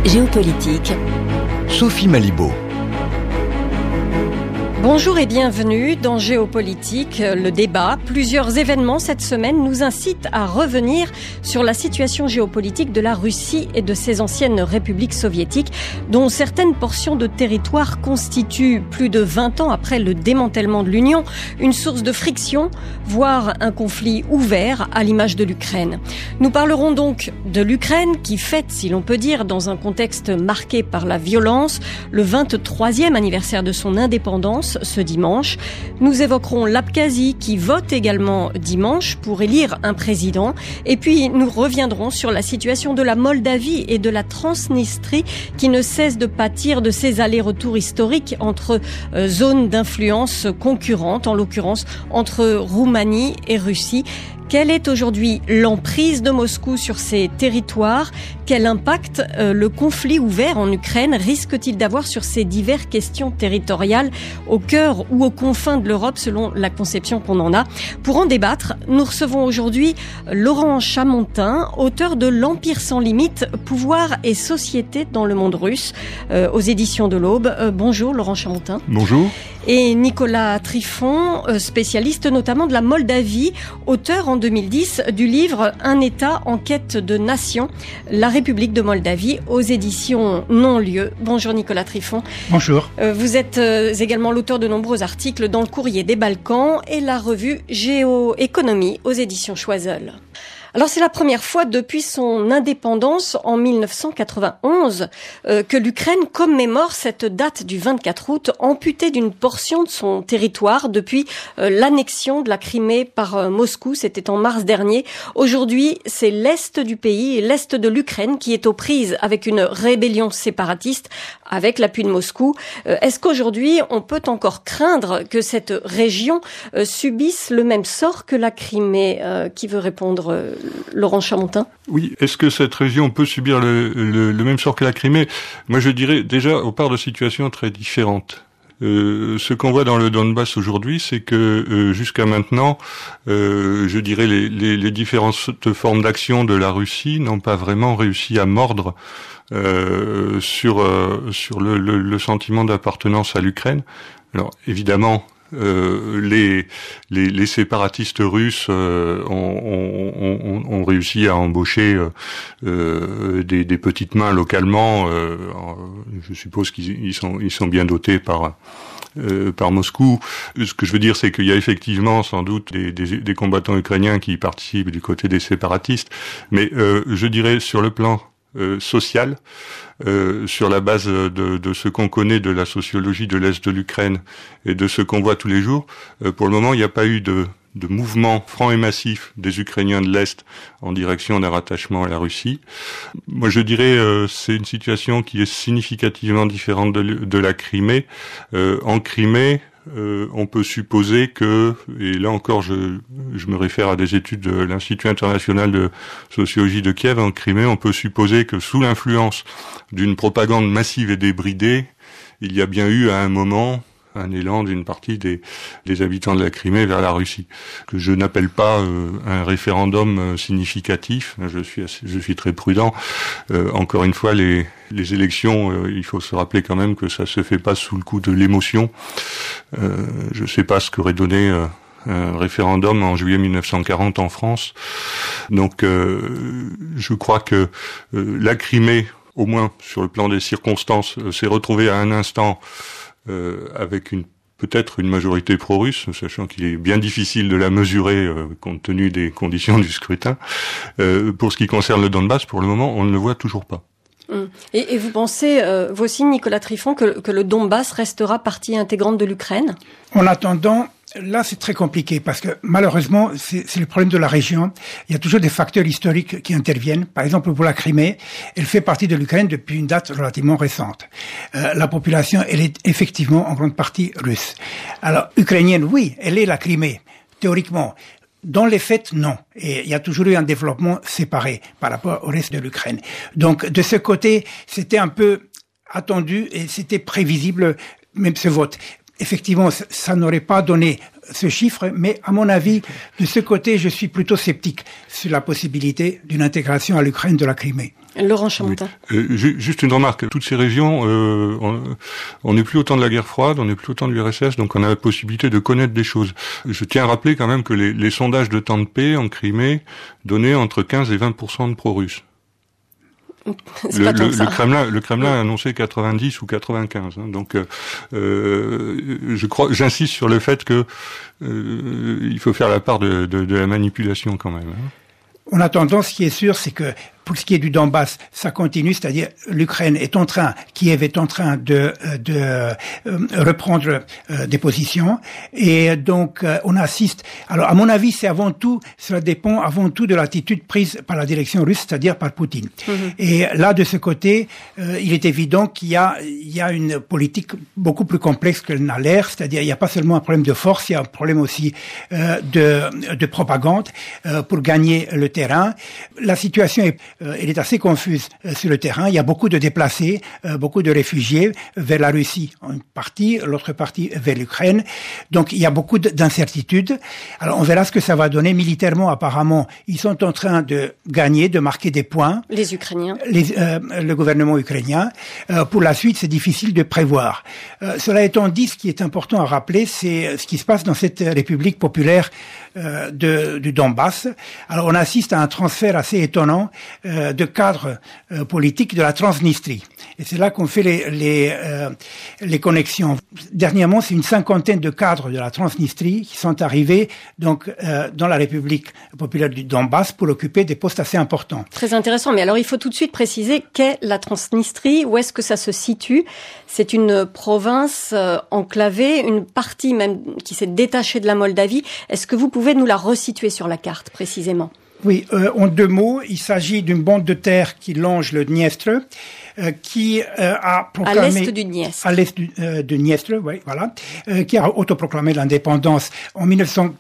Géopolitique. Sophie Malibaud. Bonjour et bienvenue dans Géopolitique, le débat. Plusieurs événements cette semaine nous incitent à revenir sur la situation géopolitique de la Russie et de ses anciennes républiques soviétiques, dont certaines portions de territoire constituent, plus de 20 ans après le démantèlement de l'Union, une source de friction, voire un conflit ouvert à l'image de l'Ukraine. Nous parlerons donc de l'Ukraine qui fête, si l'on peut dire, dans un contexte marqué par la violence, le 23e anniversaire de son indépendance, ce dimanche. Nous évoquerons l'Abkhazie qui vote également dimanche pour élire un président. Et puis nous reviendrons sur la situation de la Moldavie et de la Transnistrie qui ne cesse de pâtir de ces allers-retours historiques entre zones d'influence concurrentes, en l'occurrence entre Roumanie et Russie. Quelle est aujourd'hui l'emprise de Moscou sur ces territoires ? Quel impact le conflit ouvert en Ukraine risque-t-il d'avoir sur ces diverses questions territoriales au cœur ou aux confins de l'Europe selon la conception qu'on en a ? Pour en débattre, nous recevons aujourd'hui Laurent Chamontin, auteur de L'Empire sans limite, pouvoir et société dans le monde russe, aux éditions de l'Aube. Bonjour Laurent Chamontin. Bonjour. Et Nicolas Trifon, spécialiste notamment de la Moldavie, auteur en 2010 du livre « Un État en quête de nation, la République de Moldavie » aux éditions Non-Lieu. Bonjour Nicolas Trifon. Bonjour. Vous êtes également l'auteur de nombreux articles dans le Courrier des Balkans et la revue Géoéconomie aux éditions Choiseul. Alors c'est la première fois depuis son indépendance en 1991 que l'Ukraine commémore cette date du 24 août, amputée d'une portion de son territoire depuis l'annexion de la Crimée par Moscou. C'était en mars dernier. Aujourd'hui, c'est l'est du pays, l'est de l'Ukraine qui est aux prises avec une rébellion séparatiste avec l'appui de Moscou. Est-ce qu'aujourd'hui, on peut encore craindre que cette région subisse le même sort que la Crimée ? Qui veut répondre Laurent Chamontin? Oui, est-ce que cette région peut subir le même sort que la Crimée? Moi, je dirais déjà, on part de situations très différentes. Ce qu'on voit dans le Donbass aujourd'hui, c'est que jusqu'à maintenant, je dirais les différentes formes d'action de la Russie n'ont pas vraiment réussi à mordre sur le sentiment d'appartenance à l'Ukraine. Alors évidemment, les séparatistes russes ont réussi à embaucher des petites mains localement. Je suppose qu'ils sont bien dotés par Moscou. Ce que je veux dire, c'est qu'il y a effectivement sans doute des combattants ukrainiens qui participent du côté des séparatistes, mais je dirais sur le plan social, sur la base de ce qu'on connaît de la sociologie de l'Est de l'Ukraine et de ce qu'on voit tous les jours, pour le moment, il n'y a pas eu de mouvement franc et massif des Ukrainiens de l'Est en direction d'un rattachement à la Russie. Moi, je dirais, c'est une situation qui est significativement différente de la Crimée. En Crimée, on peut supposer que, et là encore je me réfère à des études de l'Institut international de sociologie de Kiev, en Crimée, on peut supposer que sous l'influence d'une propagande massive et débridée, il y a bien eu à un moment un élan d'une partie des habitants de la Crimée vers la Russie, que je n'appelle pas un référendum significatif. Je suis très prudent. Encore une fois, les élections, il faut se rappeler quand même que ça se fait pas sous le coup de l'émotion. Je sais pas ce qu'aurait donné un référendum en juillet 1940 en France. Donc, je crois que la Crimée, au moins sur le plan des circonstances, s'est retrouvée à un instant avec peut-être une majorité pro-russe, sachant qu'il est bien difficile de la mesurer compte tenu des conditions du scrutin. Pour ce qui concerne le Donbass, pour le moment, on ne le voit toujours pas. Et vous pensez, vous aussi, Nicolas Trifon, que le Donbass restera partie intégrante de l'Ukraine ? En attendant, là c'est très compliqué parce que malheureusement c'est le problème de la région. Il y a toujours des facteurs historiques qui interviennent. Par exemple pour la Crimée, elle fait partie de l'Ukraine depuis une date relativement récente. La population, elle est effectivement en grande partie russe. Alors ukrainienne, oui, elle est la Crimée, théoriquement. Dans les faits, non. Et il y a toujours eu un développement séparé par rapport au reste de l'Ukraine. Donc, de ce côté, c'était un peu attendu et c'était prévisible, même ce vote. Effectivement, ça n'aurait pas donné ce chiffre, mais à mon avis, de ce côté, je suis plutôt sceptique sur la possibilité d'une intégration à l'Ukraine de la Crimée. Laurent Chamontin. Oui. Juste une remarque. Toutes ces régions, on n'est plus au temps de la guerre froide, on n'est plus au temps de l'URSS, donc on a la possibilité de connaître des choses. Je tiens à rappeler quand même que les sondages de temps de paix en Crimée donnaient entre 15 et 20% de pro-russes. Le Kremlin a annoncé 90 ou 95. Hein, donc, j'insiste sur le fait que il faut faire la part de la manipulation quand même. Hein. En attendant, ce qui est sûr, c'est que pour ce qui est du Donbass, ça continue, c'est-à-dire Kiev est en train de reprendre des positions, et donc on assiste. Alors à mon avis, cela dépend avant tout de l'attitude prise par la direction russe, c'est-à-dire par Poutine. Et là, de ce côté, il est évident qu'il y a une politique beaucoup plus complexe qu'elle n'a l'air, c'est-à-dire il n'y a pas seulement un problème de force, il y a un problème aussi de propagande pour gagner le terrain. La situation elle est assez confuse sur le terrain. Il y a beaucoup de déplacés, beaucoup de réfugiés vers la Russie, une partie, l'autre partie vers l'Ukraine. Donc il y a beaucoup d'incertitudes. Alors on verra ce que ça va donner. Militairement, apparemment, ils sont en train de gagner, de marquer des points. Les Ukrainiens. Le gouvernement ukrainien. Pour la suite, c'est difficile de prévoir. Cela étant dit, ce qui est important à rappeler, c'est ce qui se passe dans cette République populaire du Donbass. Alors on assiste à un transfert assez étonnant de cadres politiques de la Transnistrie. Et c'est là qu'on fait les connexions. Dernièrement, c'est une 50aine de cadres de la Transnistrie qui sont arrivés donc dans la République populaire du Donbass pour occuper des postes assez importants. Très intéressant. Mais alors, il faut tout de suite préciser qu'est la Transnistrie, où est-ce que ça se situe? C'est une province enclavée, une partie même qui s'est détachée de la Moldavie. Est-ce que vous pouvez nous la resituer sur la carte précisément? Oui, en deux mots, il s'agit d'une bande de terre qui longe le Dniestre, qui a proclamé... À l'est du Dniestre. À l'est du Dniestre, oui, voilà. Qui a autoproclamé l'indépendance en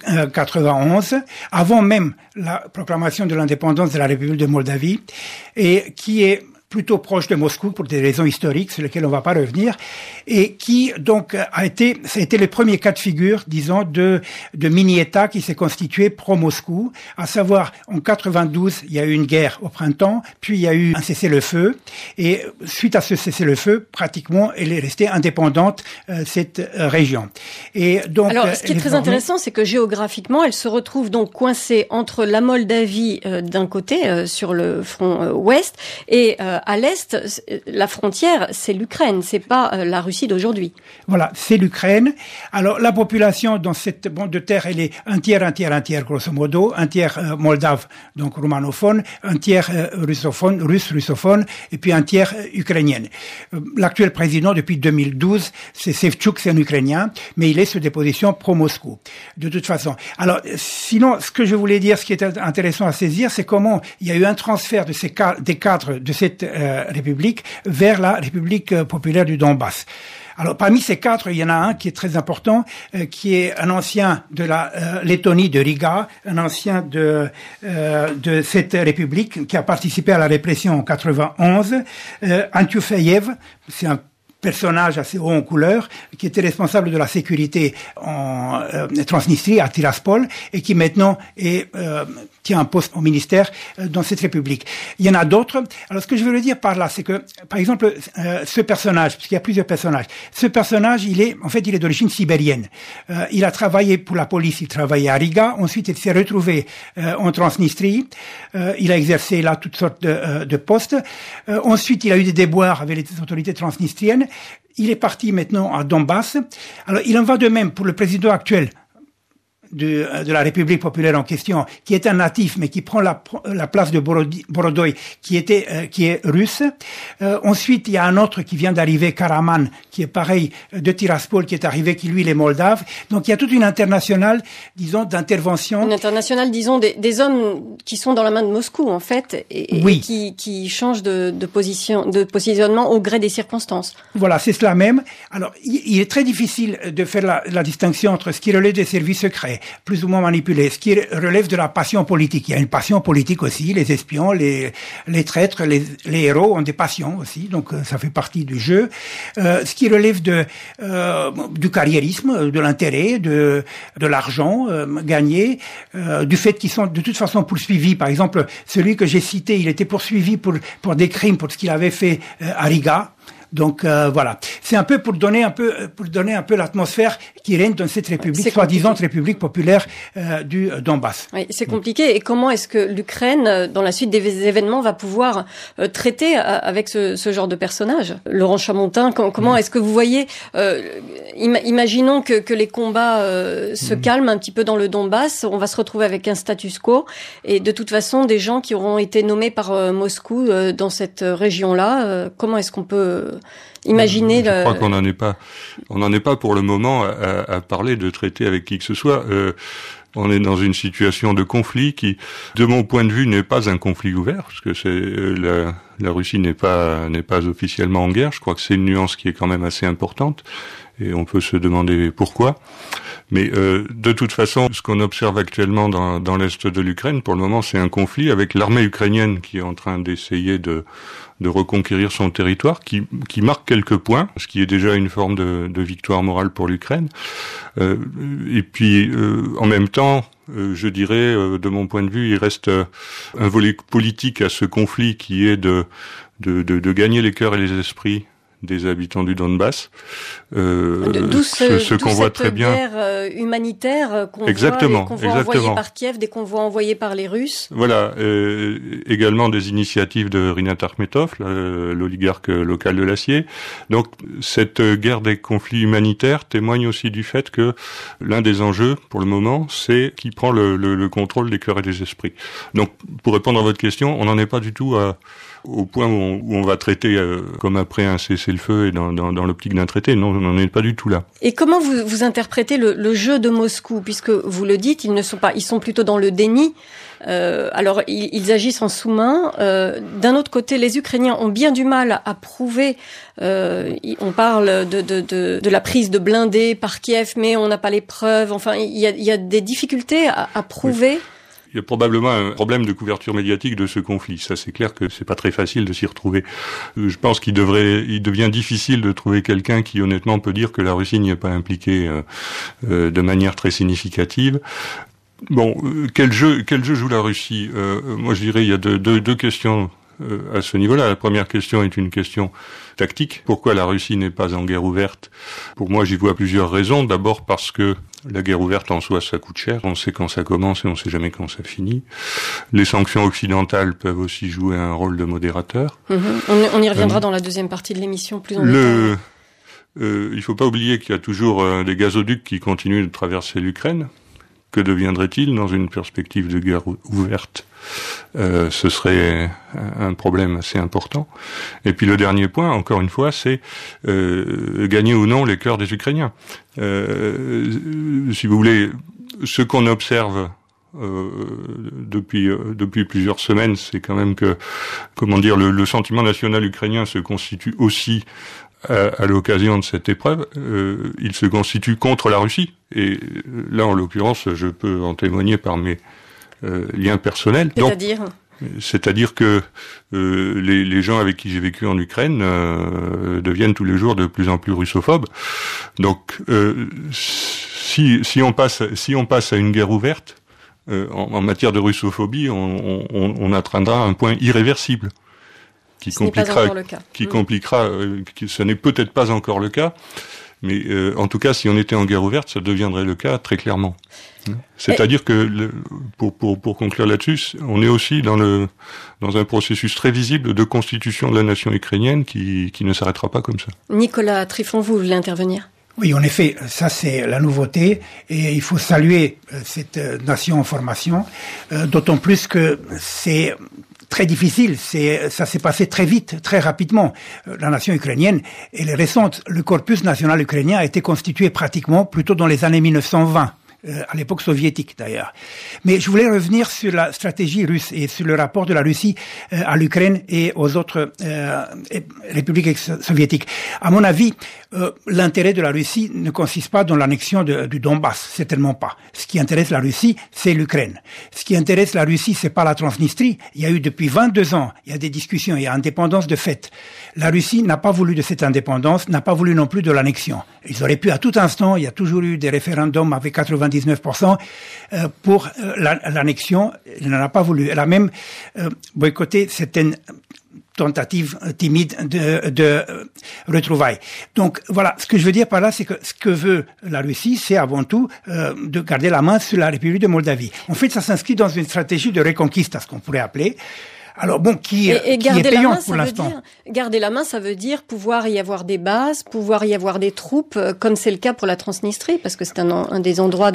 1991, avant même la proclamation de l'indépendance de la République de Moldavie, et qui est plutôt proche de Moscou pour des raisons historiques sur lesquelles on ne va pas revenir, et qui donc ça a été le premier cas de figure, disons, de mini-État qui s'est constitué pro-Moscou, à savoir en 92 il y a eu une guerre au printemps, puis il y a eu un cessez-le-feu, et suite à ce cessez-le-feu, pratiquement elle est restée indépendante cette région. Et donc alors ce qui est très intéressant, c'est que géographiquement elle se retrouve donc coincée entre la Moldavie d'un côté sur le front ouest et à l'est, la frontière, c'est l'Ukraine, c'est pas la Russie d'aujourd'hui. Voilà, c'est l'Ukraine. Alors, la population dans cette bande de terre, elle est un tiers, grosso modo, un tiers moldave, donc roumanophone, un tiers russophone, et puis un tiers ukrainienne. L'actuel président, depuis 2012, c'est Sevchuk, c'est un Ukrainien, mais il est sur des positions pro-Moscou, de toute façon. Alors, sinon, ce que je voulais dire, ce qui est intéressant à saisir, c'est comment il y a eu un transfert des cadres de cette République vers la République populaire du Donbass. Alors, parmi ces quatre, il y en a un qui est très important, qui est un ancien de la Lettonie de Riga, un ancien de cette République qui a participé à la répression en 91, Antiufeyev, c'est un personnage assez haut en couleur, qui était responsable de la sécurité en Transnistrie, à Tiraspol, et qui maintenant tient un poste au ministère dans cette république. Il y en a d'autres. Alors, ce que je veux le dire par là, c'est que, par exemple, ce personnage, parce qu'il y a plusieurs personnages, ce personnage, il est d'origine sibérienne. Il a travaillé pour la police, il travaillait à Riga, ensuite il s'est retrouvé en Transnistrie, il a exercé là toutes sortes de postes. Ensuite, il a eu des déboires avec les autorités transnistriennes. Il est parti maintenant à Donbass. Alors, il en va de même pour le président actuel de la République populaire en question, qui est un natif, mais qui prend la place de Borodoï, qui est russe. Ensuite, il y a un autre qui vient d'arriver, Karaman, qui est pareil, de Tiraspol, qui est arrivé, qui lui, il est moldave. Donc, il y a toute une internationale, disons, d'intervention. Une internationale, disons, des hommes qui sont dans la main de Moscou, en fait, et qui changent de positionnement au gré des circonstances. Voilà, c'est cela même. Alors, il est très difficile de faire la distinction entre ce qui relève des services secrets, mais plus ou moins manipulé. Ce qui relève de la passion politique. Il y a une passion politique aussi. Les espions, les traîtres, les héros ont des passions aussi. Donc ça fait partie du jeu. Ce qui relève du carriérisme, de l'intérêt, de l'argent gagné, du fait qu'ils sont de toute façon poursuivis. Par exemple, celui que j'ai cité, il était poursuivi pour des crimes, pour ce qu'il avait fait à Riga. Donc voilà, c'est un peu pour donner un peu l'atmosphère qui règne dans cette république, soi-disant république populaire du Donbass. Oui, c'est compliqué. Et comment est-ce que l'Ukraine, dans la suite des événements, va pouvoir traiter avec ce genre de personnage? Laurent Chamontin, comment est-ce que vous voyez, imaginons que les combats se calment un petit peu dans le Donbass, on va se retrouver avec un status quo, et de toute façon des gens qui auront été nommés par Moscou dans cette région-là, comment est-ce qu'on peut imaginer Je crois qu'on n'en est pas pour le moment à parler de traiter avec qui que ce soit. On est dans une situation de conflit qui, de mon point de vue, n'est pas un conflit ouvert, parce que la Russie n'est pas officiellement en guerre. Je crois que c'est une nuance qui est quand même assez importante, et on peut se demander pourquoi. Mais de toute façon, ce qu'on observe actuellement dans l'est de l'Ukraine, pour le moment, c'est un conflit avec l'armée ukrainienne qui est en train d'essayer de reconquérir son territoire, qui marque quelques points, ce qui est déjà une forme de victoire morale pour l'Ukraine. Et puis, en même temps, je dirais, de mon point de vue, il reste un volet politique à ce conflit qui est de gagner les cœurs et les esprits des habitants du Donbass. D'où ce qu'on voit très bien. Guerre humanitaire qu'on voit, des convois envoyés par Kiev, des convois envoyés par les Russes. Voilà, également des initiatives de Rinat Akhmetov, l'oligarque local de l'acier. Donc cette guerre des conflits humanitaires témoigne aussi du fait que l'un des enjeux, pour le moment, c'est qui prend le contrôle des cœurs et des esprits. Donc pour répondre à votre question, on n'en est pas du tout au point où on va traiter comme après un cessez-le-feu et dans l'optique d'un traité. Non, on n'en est pas du tout là. Et comment vous interprétez le jeu de Moscou, puisque vous le dites, ils sont plutôt dans le déni. Alors ils agissent en sous-main. D'un autre côté, les Ukrainiens ont bien du mal à prouver. On parle de la prise de blindés par Kiev, mais on n'a pas les preuves. Enfin, il y a des difficultés à prouver. Oui. Il y a probablement un problème de couverture médiatique de ce conflit. Ça, c'est clair que c'est pas très facile de s'y retrouver. Je pense qu'il devient difficile de trouver quelqu'un qui, honnêtement, peut dire que la Russie n'y est pas impliquée de manière très significative. Bon, quel jeu joue la Russie? Moi, je dirais il y a deux questions à ce niveau-là. La première question est une question tactique. Pourquoi la Russie n'est pas en guerre ouverte? Pour moi, j'y vois plusieurs raisons. D'abord parce que la guerre ouverte en soi, ça coûte cher. On sait quand ça commence et on sait jamais quand ça finit. Les sanctions occidentales peuvent aussi jouer un rôle de modérateur. On y reviendra dans la deuxième partie de l'émission plus en détail. Il faut pas oublier qu'il y a toujours des gazoducs qui continuent de traverser l'Ukraine. Que deviendrait-il dans une perspective de guerre ouverte? Ce serait un problème assez important. Et puis le dernier point, encore une fois, c'est gagner ou non les cœurs des Ukrainiens. Si vous voulez, ce qu'on observe depuis plusieurs semaines, c'est quand même que, le sentiment national ukrainien se constitue aussi à l'occasion de cette épreuve, il se constitue contre la Russie. Et là, en l'occurrence, je peux en témoigner par mes liens personnels. C'est-à-dire que les gens avec qui j'ai vécu en Ukraine deviennent tous les jours de plus en plus russophobes. Donc, si on passe à une guerre ouverte en matière de russophobie, on atteindra un point irréversible. Ce n'est peut-être pas encore le cas, mais en tout cas, si on était en guerre ouverte, ça deviendrait le cas très clairement. C'est-à-dire que, pour conclure là-dessus, on est aussi dans un processus très visible de constitution de la nation ukrainienne qui ne s'arrêtera pas comme ça. Nicolas Trifon, vous voulez intervenir? Oui, en effet, ça c'est la nouveauté et il faut saluer cette nation en formation, d'autant plus que c'est très difficile, ça s'est passé très vite, très rapidement. La nation ukrainienne, elle est récente. Le corpus national ukrainien a été constitué pratiquement plutôt dans les années 1920. à l'époque soviétique d'ailleurs. Mais je voulais revenir sur la stratégie russe et sur le rapport de la Russie à l'Ukraine et aux autres républiques ex-soviétiques. À mon avis, l'intérêt de la Russie ne consiste pas dans l'annexion du Donbass, certainement pas. Ce qui intéresse la Russie, c'est l'Ukraine. Ce qui intéresse la Russie, c'est pas la Transnistrie. Il y a eu depuis 22 ans, il y a des discussions, il y a indépendance de fait. La Russie n'a pas voulu de cette indépendance, n'a pas voulu non plus de l'annexion. Ils auraient pu à tout instant, il y a toujours eu des référendums avec 99% pour l'annexion. Elle n'en a pas voulu. Elle a même boycotté certaines tentatives timides de retrouvailles. Donc voilà, ce que je veux dire par là, c'est que ce que veut la Russie, c'est avant tout de garder la main sur la République de Moldavie. En fait, ça s'inscrit dans une stratégie de reconquista, ce qu'on pourrait appeler. Alors bon, qui est payante pour l'instant. Garder la main, ça veut dire pouvoir y avoir des bases, pouvoir y avoir des troupes, comme c'est le cas pour la Transnistrie, parce que c'est un des endroits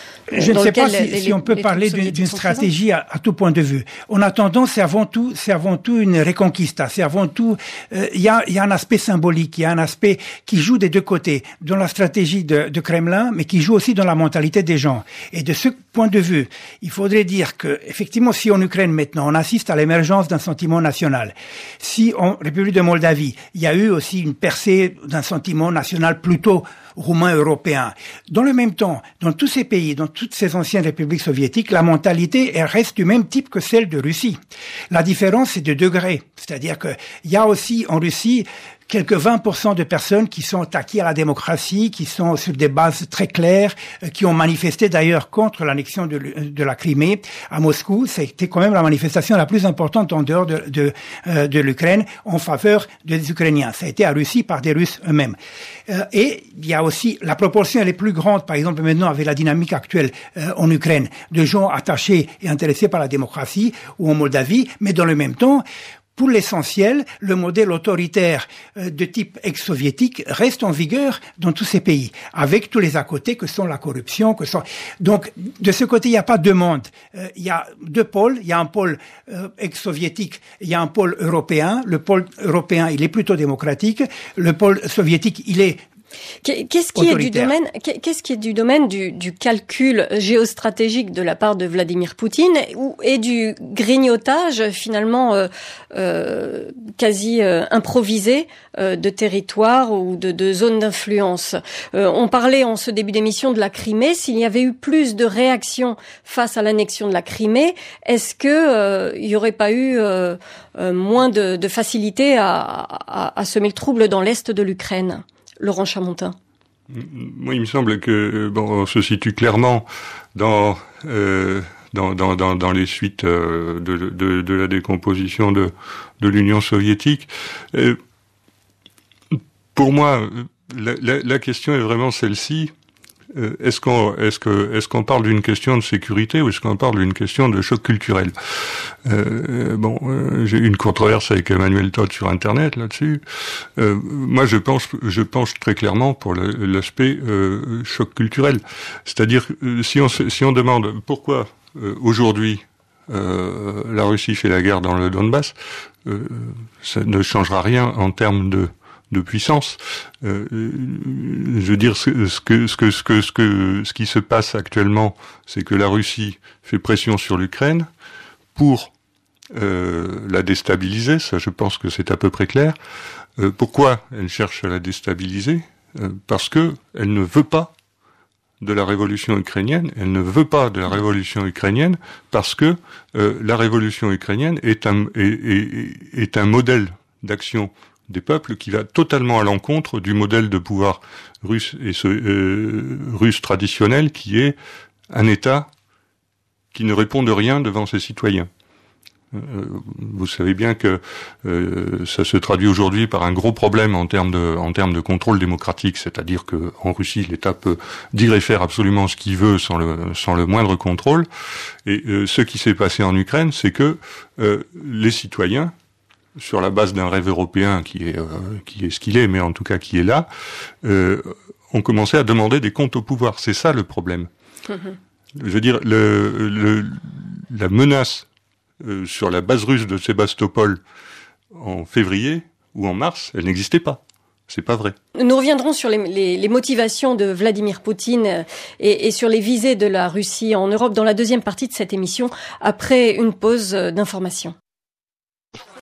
je ne sais pas si on peut parler d'une stratégie à tout point de vue. En attendant, c'est avant tout une reconquista. C'est avant tout, il y a un aspect symbolique, il y a un aspect qui joue des deux côtés, dans la stratégie de Kremlin, mais qui joue aussi dans la mentalité des gens. Et de ce point de vue, il faudrait dire que, effectivement, si en Ukraine maintenant, on assiste à l'émergence d'un sentiment national, si en République de Moldavie, il y a eu aussi une percée d'un sentiment national plutôt roumain européen. Dans le même temps, dans tous ces pays, dans toutes ces anciennes républiques soviétiques, la mentalité, elle reste du même type que celle de Russie. La différence, c'est de degré. C'est-à-dire que il y a aussi en Russie quelques 20% de personnes qui sont acquis à la démocratie, qui sont sur des bases très claires, qui ont manifesté d'ailleurs contre l'annexion de la Crimée à Moscou. C'était quand même la manifestation la plus importante en dehors de l'Ukraine en faveur des Ukrainiens. Ça a été à Russie par des Russes eux-mêmes. Et il y a aussi, la proportion elle est plus grande, par exemple maintenant avec la dynamique actuelle en Ukraine, de gens attachés et intéressés par la démocratie ou en Moldavie, mais dans le même temps, pour l'essentiel, le modèle autoritaire de type ex-soviétique reste en vigueur dans tous ces pays, avec tous les à côté que sont la corruption, Donc, de ce côté, il n'y a pas deux mondes. Il y a deux pôles. Il y a un pôle ex-soviétique, il y a un pôle européen. Le pôle européen, il est plutôt démocratique. Le pôle soviétique, il est Qu'est-ce qui est du domaine du calcul géostratégique de la part de Vladimir Poutine et du grignotage finalement quasi improvisé de territoire ou de zones d'influence? On parlait en ce début d'émission de la Crimée. S'il y avait eu plus de réactions face à l'annexion de la Crimée, est-ce que il y aurait pas eu moins de facilité à semer le trouble dans l'est de l'Ukraine? Laurent Chamontin. Moi, il me semble que on se situe clairement dans les suites de la décomposition de l'Union soviétique. Pour moi, la question est vraiment celle-ci. Est-ce qu'on parle d'une question de sécurité ou est-ce qu'on parle d'une question de choc culturel? J'ai eu une controverse avec Emmanuel Todt sur Internet là-dessus. Moi, je penche très clairement pour l'aspect choc culturel. C'est-à-dire, si on demande pourquoi aujourd'hui la Russie fait la guerre dans le Donbass, ça ne changera rien en termes de puissance. Je veux dire, ce qui se passe actuellement, c'est que la Russie fait pression sur l'Ukraine pour la déstabiliser. Ça, je pense que c'est à peu près clair. Pourquoi elle cherche à la déstabiliser? Parce que elle ne veut pas de la révolution ukrainienne. Elle ne veut pas de la révolution ukrainienne parce que la révolution ukrainienne est un modèle d'action des peuples qui va totalement à l'encontre du modèle de pouvoir russe russe traditionnel qui est un État qui ne répond de rien devant ses citoyens. Vous savez bien que ça se traduit aujourd'hui par un gros problème en termes de contrôle démocratique, c'est-à-dire que en Russie l'État peut dire et faire absolument ce qu'il veut sans le moindre contrôle. Et ce qui s'est passé en Ukraine, c'est que les citoyens, sur la base d'un rêve européen qui est ce qu'il est, mais en tout cas qui est là, ont commencé à demander des comptes au pouvoir. C'est ça le problème. Je veux dire, la menace sur la base russe de Sébastopol en février ou en mars, elle n'existait pas. C'est pas vrai. Nous reviendrons sur les motivations de Vladimir Poutine et sur les visées de la Russie en Europe dans la deuxième partie de cette émission, après une pause d'information.